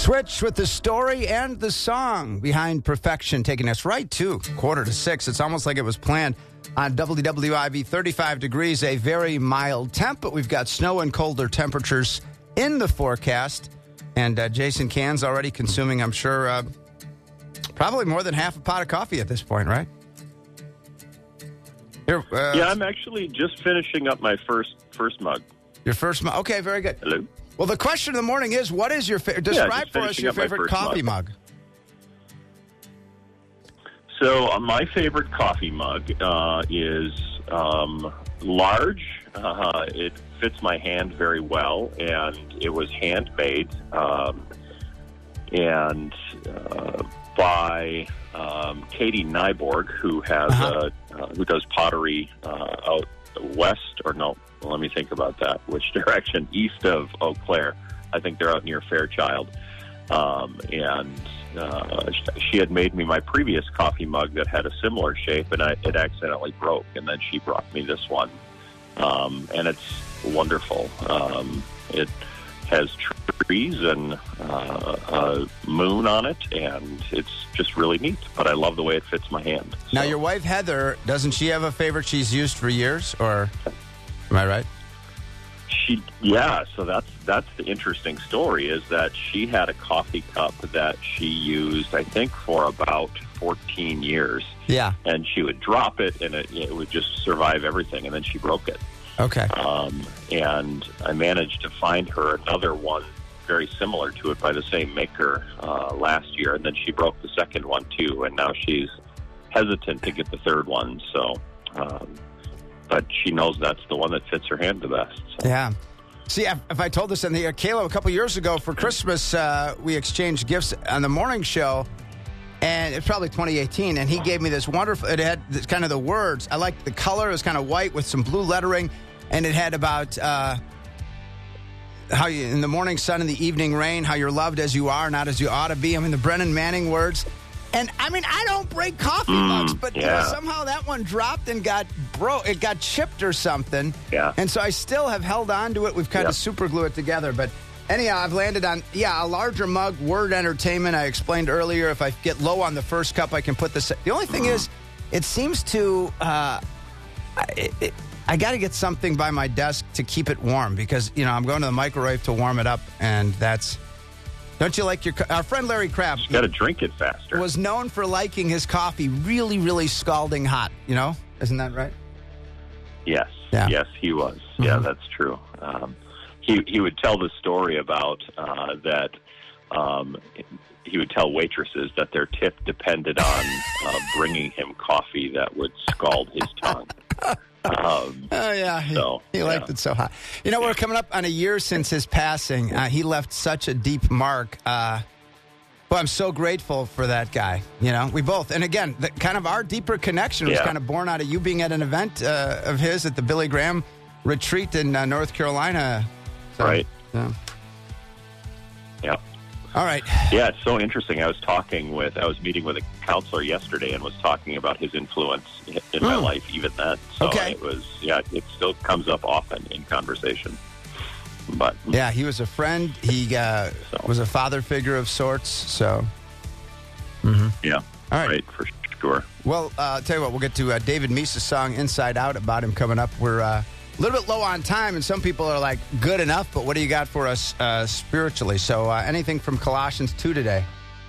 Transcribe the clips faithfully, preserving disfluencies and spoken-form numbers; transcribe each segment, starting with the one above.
Switch with the story and the song behind Perfection, taking us right to quarter to six. It's almost like it was planned on W W I V. thirty-five degrees, a very mild temp, but we've got snow and colder temperatures in the forecast. And uh, Jason Can's already consuming, I'm sure, uh, probably more than half a pot of coffee at this point, right? Here, uh, yeah, I'm actually just finishing up my first first mug. Your first mug? Okay, very good. Hello? Well, the question of the morning is, what is your favorite? Describe yeah, for us your favorite coffee mug. mug. So uh, my favorite coffee mug uh, is um, large. Uh, it fits my hand very well, and it was handmade um, and uh, by um, Katie Nyborg, who has Uh-huh. a, uh, who does pottery uh, out west, or no, let me think about that. Which direction? East of Eau Claire. I think they're out near Fairchild. Um, and uh, she had made me my previous coffee mug that had a similar shape, and I, it accidentally broke. And then she brought me this one, um, and it's wonderful. Um, it has trees and uh, a moon on it, and it's just really neat. But I love the way it fits my hand. Now, So- your wife, Heather, doesn't she have a favorite she's used for years? Or am I right? She, yeah, so that's that's the interesting story, is that she had a coffee cup that she used, I think, for about fourteen years. Yeah. And she would drop it, and it, it would just survive everything, and then she broke it. Okay. Um, and I managed to find her another one very similar to it by the same maker uh, last year, and then she broke the second one, too, and now she's hesitant to get the third one, so... Um, but she knows that's the one that fits her hand the best. So. Yeah. See, if, if I told this in the uh, Caleb, a couple years ago for Christmas, uh, we exchanged gifts on the morning show, and it's probably twenty eighteen, and he gave me this wonderful, it had this, kind of the words. I liked the color. It was kind of white with some blue lettering, and it had about uh, how you, in the morning sun and the evening rain, how you're loved as you are, not as you ought to be. I mean, the Brennan Manning words. And, I mean, I don't break coffee Mm, mugs, but yeah. you know, somehow that one dropped and got broke. It got chipped or something. Yeah. And so I still have held on to it. We've kind Yep. of super glue it together. But anyhow, I've landed on, yeah, a larger mug, Word Entertainment. I explained earlier, if I get low on the first cup, I can put this. The only thing is, it seems to, uh, it, it, I got to get something by my desk to keep it warm because, you know, I'm going to the microwave to warm it up, and that's... Don't you like your... Co- Our friend Larry Crabb... You got to drink it faster. ...was known for liking his coffee really, really scalding hot, you know? Isn't that right? Yes. Yeah. Yes, he was. Mm-hmm. Yeah, that's true. Um, he he would tell the story about uh, that um, he would tell waitresses that their tip depended on uh, bringing him coffee that would scald his tongue. Um, Oh, yeah. He, So, he liked yeah. it so hot. You know, we're coming up on a year since his passing. Uh, he left such a deep mark. Uh, well, I'm so grateful for that guy. You know, we both. And again, the, kind of our deeper connection was Yeah. kind of born out of you being at an event uh, of his at the Billy Graham retreat in uh, North Carolina. So, Right. Yeah. yeah. All right. Yeah, it's so interesting. I was talking with, I was meeting with a counselor yesterday and was talking about his influence in in my Hmm. life even then. So Okay. it was, yeah, it still comes up often in conversation. But Yeah, he was a friend. He uh, So. was a father figure of sorts. So, yeah, all right. right, for sure. Well, uh, I'll tell you what, we'll get to uh, David Meese's song Inside Out about him coming up. We're uh, a little bit low on time, and some people are like, good enough, but what do you got for us uh, spiritually? So uh, anything from Colossians two today?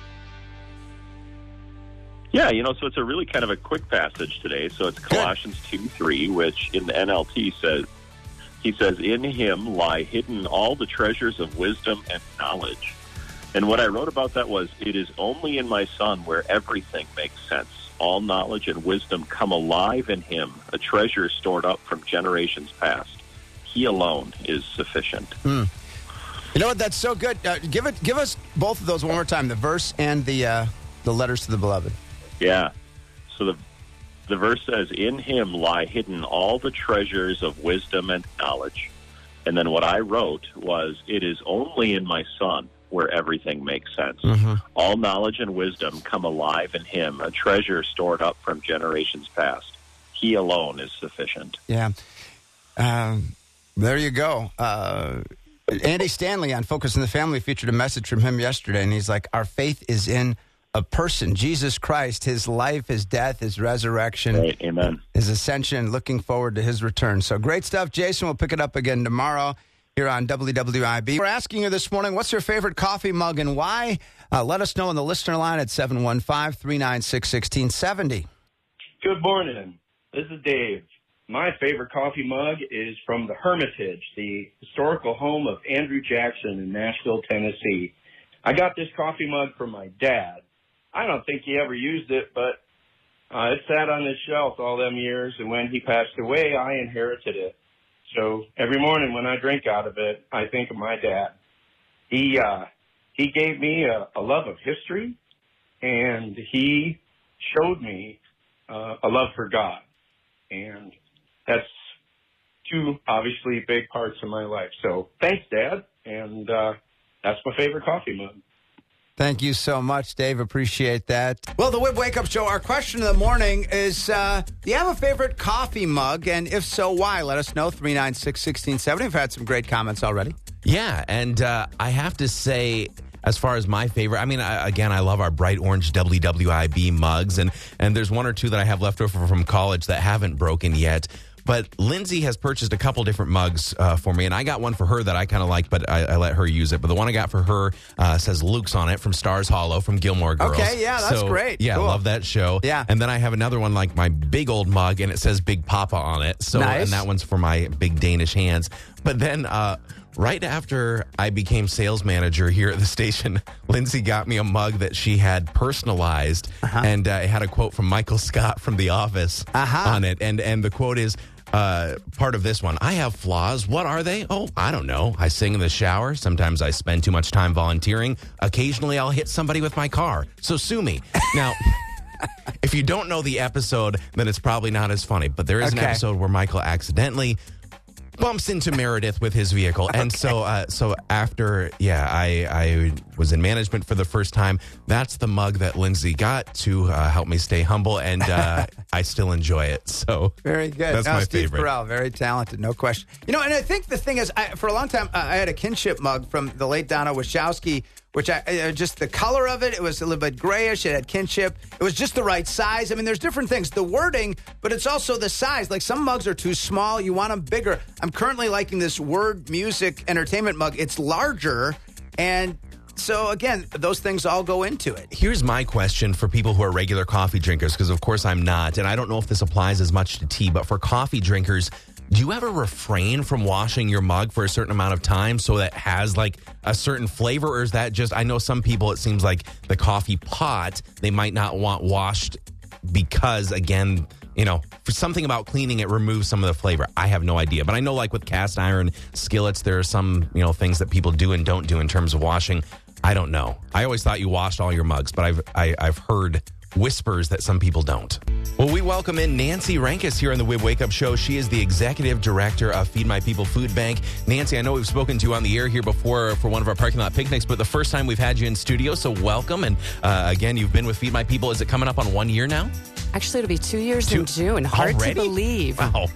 Yeah, you know, so it's a really kind of a quick passage today. So it's Colossians two three, which in the N L T says, he says, in him lie hidden all the treasures of wisdom and knowledge. And what I wrote about that was, it is only in my Son where everything makes sense. All knowledge and wisdom come alive in him, a treasure stored up from generations past. He alone is sufficient. You know what? That's so good. Uh, give it. Give us both of those one more time, the verse and the uh, the letters to the beloved. Yeah. So the the verse says, in him lie hidden all the treasures of wisdom and knowledge. And then what I wrote was, it is only in my Son where everything makes sense. Mm-hmm. All knowledge and wisdom come alive in him, a treasure stored up from generations past. He alone is sufficient. Yeah. Um, there you go. Uh, Andy Stanley on Focus on the Family featured a message from him yesterday, and he's like, our faith is in a person, Jesus Christ, his life, his death, his resurrection, right. Amen. His ascension, looking forward to his return. So great stuff, Jason. We'll pick it up again tomorrow here on W W I B. We're asking you this morning, what's your favorite coffee mug and why? Uh, let us know on the listener line at seven one five, three nine six, one six seven zero. Good morning. This is Dave. My favorite coffee mug is from the Hermitage, the historical home of Andrew Jackson in Nashville, Tennessee. I got this coffee mug from my dad. I don't think he ever used it, but uh, it sat on his shelf all them years, and when he passed away, I inherited it. So every morning when I drink out of it, I think of my dad. He uh, he gave me a, a love of history, and he showed me uh, a love for God. And that's two, obviously, big parts of my life. So thanks, Dad, and uh, that's my favorite coffee mug. Thank you so much, Dave. Appreciate that. Well, the Whip Wake Up Show, our question of the morning is, uh, do you have a favorite coffee mug? And if so, why? Let us know, three nine six, one six seven zero. We've had some great comments already. Yeah, and uh, I have to say, as far as my favorite, I mean, I, again, I love our bright orange W W I B mugs, and, and there's one or two that I have left over from college that haven't broken yet. But Lindsay has purchased a couple different mugs uh, for me, and I got one for her that I kind of like, but I, I let her use it. But the one I got for her uh, says Luke's on it from Stars Hollow from Gilmore Girls. Okay, yeah, that's so, great. Yeah, cool. I love that show. Yeah. And then I have another one, like my big old mug, and it says Big Papa on it. So, nice. And that one's for my big Danish hands. But then uh, right after I became sales manager here at the station, Lindsay got me a mug that she had personalized, uh-huh. and uh, it had a quote from Michael Scott from The Office uh-huh. on it. And, and the quote is, Uh, part of this one, I have flaws. What are they? Oh, I don't know. I sing in the shower. Sometimes I spend too much time volunteering. Occasionally I'll hit somebody with my car. So sue me. Now, if you don't know the episode, then it's probably not as funny. But there is okay. an episode where Michael accidentally bumps into Meredith with his vehicle. And okay. so uh, so after, yeah, I, I was in management for the first time. That's the mug that Lindsay got to uh, help me stay humble, and uh, I still enjoy it. So very good. That's no, my Steve favorite. Carell, very talented, no question. You know, and I think the thing is, I, for a long time, uh, I had a kinship mug from the late Donna Wachowski, which I uh, just the color of it, it was a little bit grayish. It had kinship. It was just the right size. I mean, there's different things. The wording, but it's also the size. Like some mugs are too small. You want them bigger. I'm currently liking this Word Music Entertainment mug. It's larger, and so again, those things all go into it. Here's my question for people who are regular coffee drinkers, because of course I'm not, and I don't know if this applies as much to tea, but for coffee drinkers, do you ever refrain from washing your mug for a certain amount of time so that it has like a certain flavor, or is that just, I know some people, it seems like the coffee pot, they might not want washed because, again, you know, for something about cleaning it removes some of the flavor. I have no idea. But I know like with cast iron skillets, there are some, you know, things that people do and don't do in terms of washing. I don't know. I always thought you washed all your mugs, but I've I, I've heard whispers that some people don't. Well, we welcome in Nancy Rankus here on the Wib Wake Up Show. She is the executive director of Feed My People Food Bank. Nancy, I know we've spoken to you on the air here before for one of our parking lot picnics, but the first time we've had you in studio, so welcome. And uh, again, you've been with Feed My People. Is it coming up on one year now? Actually, it'll be two years two? in June. Hard Already? to believe. Wow.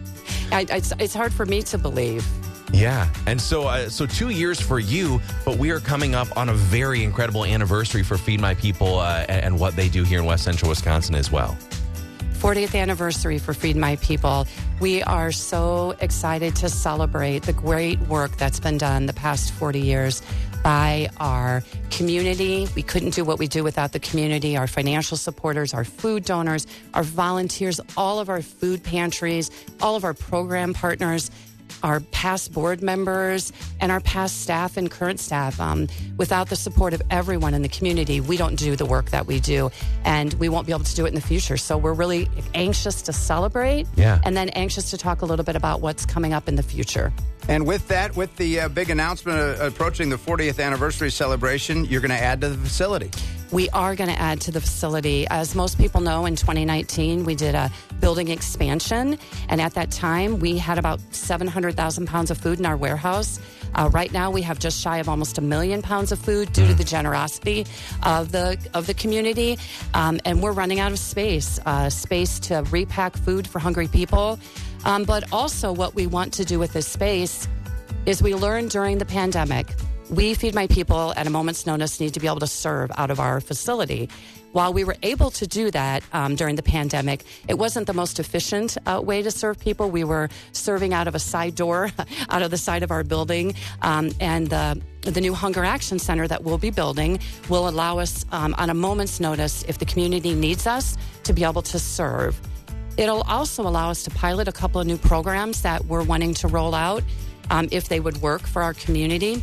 I, it's, it's hard for me to believe. Yeah, and so uh, so two years for you, but we are coming up on a very incredible anniversary for Feed My People uh, and, and what they do here in West Central Wisconsin as well. fortieth anniversary for Feed My People. We are so excited to celebrate the great work that's been done the past forty years by our community. We couldn't do what we do without the community, our financial supporters, our food donors, our volunteers, all of our food pantries, all of our program partners, our past board members, and our past staff and current staff. Um, without the support of everyone in the community, we don't do the work that we do, and we won't be able to do it in the future. So we're really anxious to celebrate, yeah. and then anxious to talk a little bit about what's coming up in the future. And with that, with the uh, big announcement uh, approaching the fortieth anniversary celebration, you're going to add to the facility. We are going to add to the facility. As most people know, in twenty nineteen, we did a building expansion. And at that time, we had about seven hundred thousand pounds of food in our warehouse. Uh, right now, we have just shy of almost a million pounds of food due to the generosity of the of the community. Um, and we're running out of space, uh, space to repack food for hungry people. Um, but also what we want to do with this space is we learned during the pandemic, we, Feed My People, at a moment's notice, need to be able to serve out of our facility. While we were able to do that um, during the pandemic, it wasn't the most efficient uh, way to serve people. We were serving out of a side door, out of the side of our building, um, and the the new Hunger Action Center that we'll be building will allow us, um, on a moment's notice, if the community needs us, to be able to serve. It'll also allow us to pilot a couple of new programs that we're wanting to roll out, um, if they would work for our community.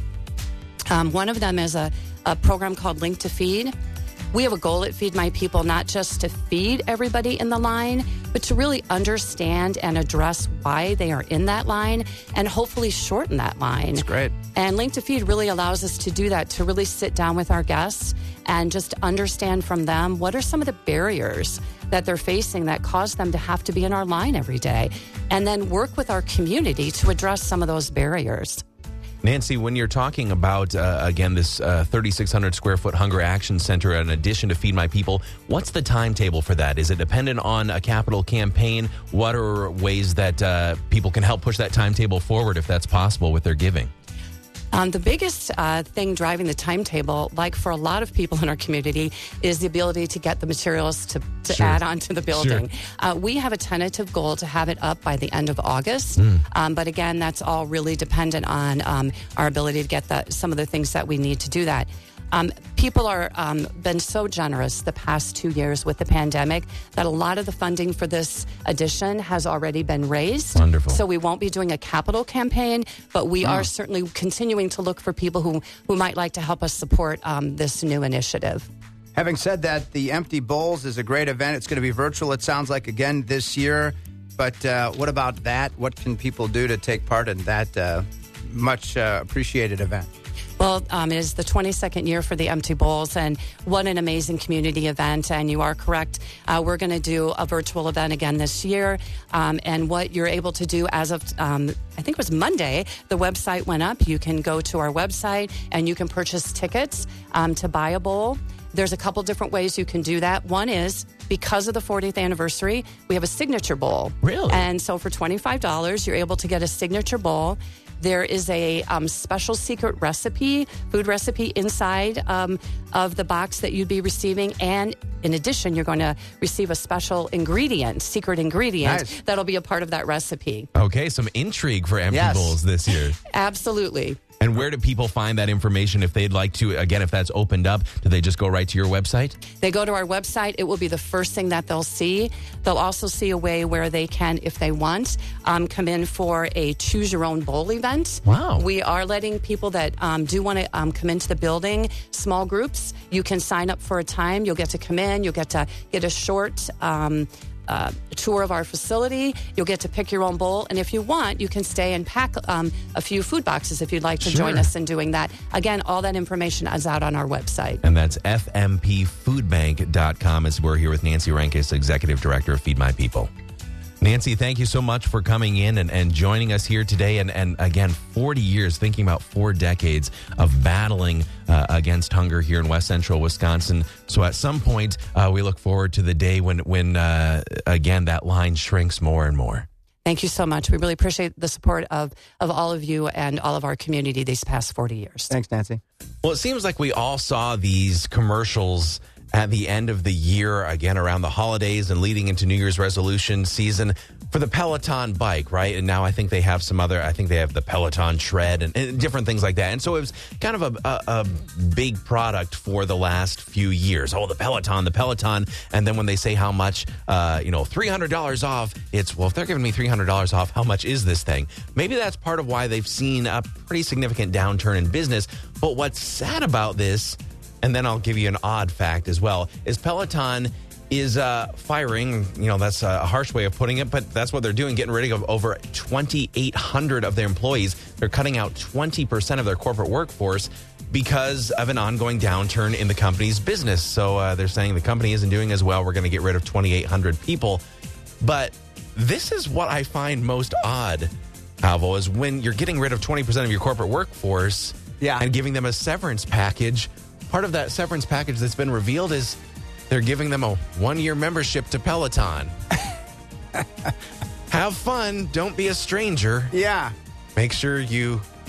Um, one of them is a, a program called Link to Feed. We have a goal at Feed My People, not just to feed everybody in the line, but to really understand and address why they are in that line and hopefully shorten that line. That's great. And Link to Feed really allows us to do that, to really sit down with our guests and just understand from them what are some of the barriers that they're facing that cause them to have to be in our line every day, and then work with our community to address some of those barriers. Nancy, when you're talking about, uh, again, this uh, thirty-six hundred square foot Hunger Action Center in addition to Feed My People, what's the timetable for that? Is it dependent on a capital campaign? What are ways that uh, people can help push that timetable forward if that's possible with their giving? Um, the biggest uh, thing driving the timetable, like for a lot of people in our community, is the ability to get the materials to, to Sure. add on to the building. Sure. Uh, we have a tentative goal to have it up by the end of August. Mm. Um, but again, that's all really dependent on um, our ability to get the, some of the things that we need to do that. Um, people are um, been so generous the past two years with the pandemic that a lot of the funding for this addition has already been raised. Wonderful. So we won't be doing a capital campaign, but we are certainly continuing to look for people who, who might like to help us support um, this new initiative. Having said that, the Empty Bowls is a great event. It's going to be virtual, it sounds like, again this year. But uh, what about that? What can people do to take part in that uh, much uh, appreciated event? Well, um, it is the twenty-second year for the Empty Bowls, and what an amazing community event. And you are correct. Uh, we're going to do a virtual event again this year. Um, and what you're able to do as of, um, I think it was Monday, the website went up. You can go to our website and you can purchase tickets um, to buy a bowl. There's a couple different ways you can do that. One is, because of the fortieth anniversary, we have a signature bowl. Really? And so for twenty-five dollars, you're able to get a signature bowl. There is a um, special secret recipe, food recipe inside um, of the box that you'd be receiving. And in addition, you're going to receive a special ingredient, secret ingredient, Nice. that'll be a part of that recipe. Okay, some intrigue for Empty Yes. Bowls this year. Absolutely. And where do people find that information if they'd like to, again, if that's opened up, do they just go right to your website? They go to our website. It will be the first thing that they'll see. They'll also see a way where they can, if they want, um, come in for a choose your own bowl event. Wow. We are letting people that um, do want to um, come into the building, small groups. You can sign up for a time. You'll get to come in. You'll get to get a short um Uh, tour of our facility. You'll get to pick your own bowl. And if you want, you can stay and pack um, a few food boxes if you'd like to Sure. join us in doing that. Again, all that information is out on our website. And that's f m p food bank dot com as we're here with Nancy Rankus, Executive Director of Feed My People. Nancy, thank you so much for coming in and, and joining us here today. And, and again, forty years, thinking about four decades of battling uh, against hunger here in West Central Wisconsin. So at some point, uh, we look forward to the day when, when uh, again, that line shrinks more and more. Thank you so much. We really appreciate the support of, of all of you and all of our community these past forty years. Thanks, Nancy. Well, it seems like we all saw these commercials at the end of the year, again, around the holidays and leading into New Year's resolution season for the Peloton bike, right? And now I think they have some other, I think they have the Peloton Tread and, and different things like that. And so it was kind of a, a, a big product for the last few years. Oh, the Peloton, the Peloton. And then when they say how much, uh, you know, three hundred dollars off, it's, well, if they're giving me three hundred dollars off, how much is this thing? Maybe that's part of why they've seen a pretty significant downturn in business. But what's sad about this, and then I'll give you an odd fact as well, is Peloton is uh, firing, you know, that's a harsh way of putting it, but that's what they're doing, getting rid of over twenty-eight hundred of their employees. They're cutting out twenty percent of their corporate workforce because of an ongoing downturn in the company's business. So uh, they're saying the company isn't doing as well. We're going to get rid of twenty-eight hundred people. But this is what I find most odd, Alvo, is when you're getting rid of twenty percent of your corporate workforce Yeah. and giving them a severance package. Part of that severance package that's been revealed is they're giving them a one-year membership to Peloton. Have fun. Don't be a stranger. Yeah. Make sure you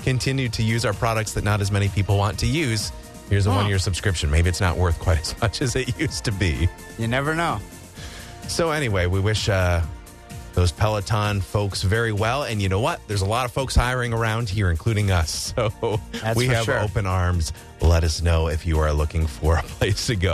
continue to use our products that not as many people want to use, here's a Huh. one-year subscription. Maybe it's not worth quite as much as it used to be. You never know. So anyway, we wish uh, those Peloton folks very well. And you know what? There's a lot of folks hiring around here, including us. So That's we for have sure. open arms. Let us know if you are looking for a place to go.